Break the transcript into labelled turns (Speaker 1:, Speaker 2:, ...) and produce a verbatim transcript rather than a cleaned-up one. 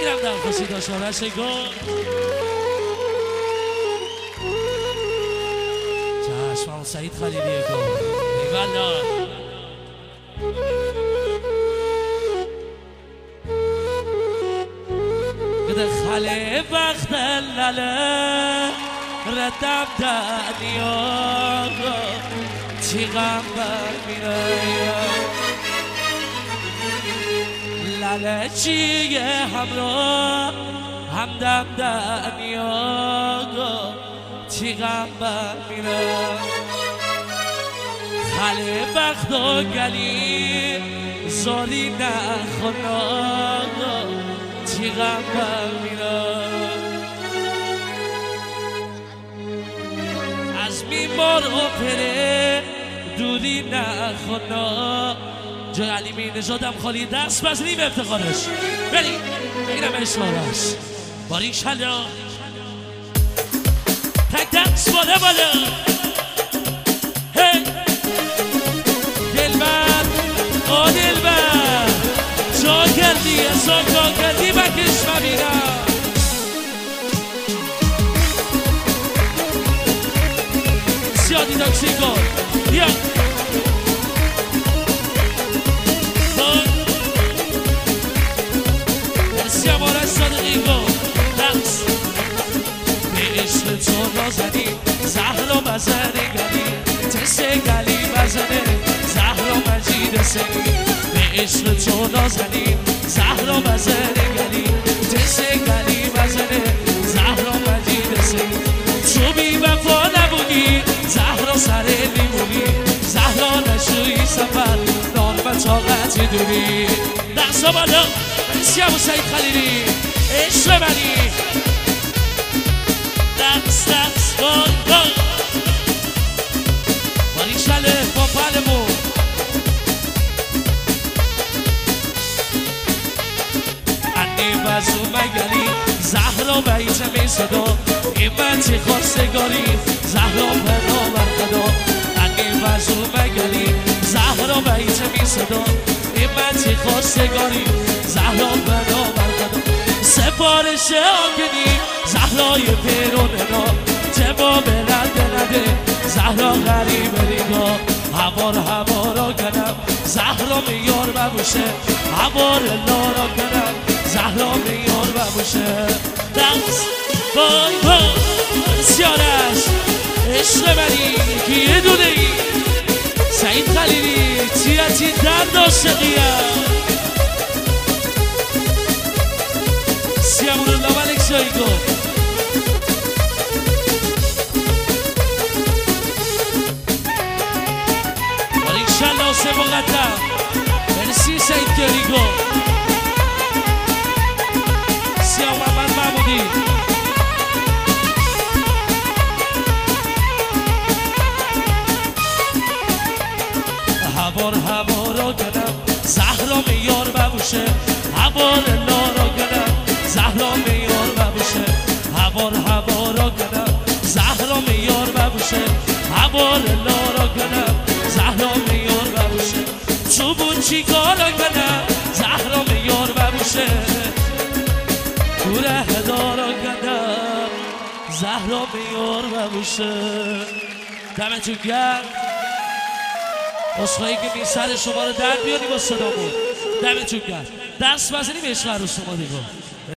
Speaker 1: اینم در خوشی داشت آرش گل چشم همون سعید خلیلی گل ایوالا قد خاله وقت لاله ردم دنیا چیغم برمیره لاله چیه همراه همدم دنیا چیغم برمیره خاله وقت و گلی زالی نخونا چیغم برمیره از میمار و پره دوری نخونا جای علی میر نژادم خالی دست بزنیم افتخارش بریم اینم اشوارش باری شلا تک دست بالا بالا هی دلبر آ دلبر جا کردی ازا جا کردی بکش ببینم سیادی تاکسی کن بیا مرسی امارش صادقی کن دست به عشق تو نازنی زهر و مزن گلی تست گلی بزنه زهر و مجید سنی به عشق تو نازنی زهر و مزن گلی تست گلی بزنه زهر و مجید سنی تو بی وفا نبودی زهرا سر لیمونی زهرا نشوی سفر نان و طاقت دوری دستا بالا مرسی ابو سعید خلیلی عشق منی دست دست گل گل باری شله با پلمون انی وزو مگلی زهرا بیت می صدا ایمتی خواستگاری زهرا پناه برخدا انی وزو مگلی زهرا بیت می صدا ایمتی خواستگاری زهرا پناه برخدا سفارش آگنی زهرای پیروننا جواب رد نده زهرا غریب نگاه هوار هوارا کنم زهرا میار ببوشه هوار لارا کنم زهرا میار ببوشه دست بای بای سیارش عشق منی که یه دونه ای سعید خلیلی تیرتی درد عاشقیم سیامون الله ملک شایی گفت انشالله حسین مقدم مرسی سعید گریگو سیاه محمد محمودی هوار هوارا کنم زهرا میار ببوشه هوار لارا کنم زهرا میار ببوشه هوار هوارا کنم زهرا میار ببوشه هوار لارا کنم زهرا میار ببوشه تو بود چی کارا کنم زهرا میار ببوشه کوره هدارا کنم زهرا میار ببوشه دمتون گرم اصخایی که می سر شما رو در بیاری با صدامون دمتون گرم دست بزنیم عشق عروس شما دیگه